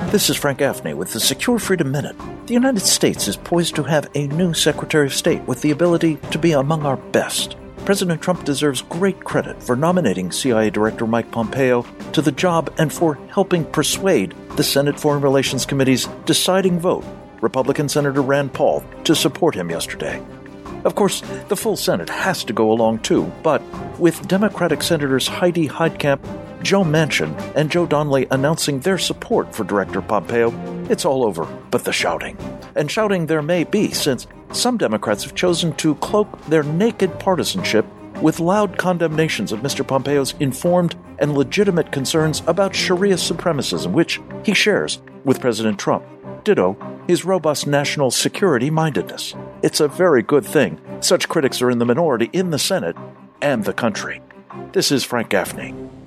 This is Frank Gaffney with the Secure Freedom Minute. The United States is poised to have a new Secretary of State with the ability to be among our best. President Trump deserves great credit for nominating CIA Director Mike Pompeo to the job and for helping persuade the Senate Foreign Relations Committee's deciding vote, Republican Senator Rand Paul, to support him yesterday. Of course, the full Senate has to go along too, but with Democratic Senators Heidi Heitkamp, Joe Manchin, and Joe Donnelly announcing their support for Director Pompeo, it's all over but the shouting. And shouting there may be, since some Democrats have chosen to cloak their naked partisanship with loud condemnations of Mr. Pompeo's informed and legitimate concerns about Sharia supremacism, which he shares with President Trump. Ditto his robust national security mindedness. It's a very good thing such critics are in the minority in the Senate and the country. This is Frank Gaffney.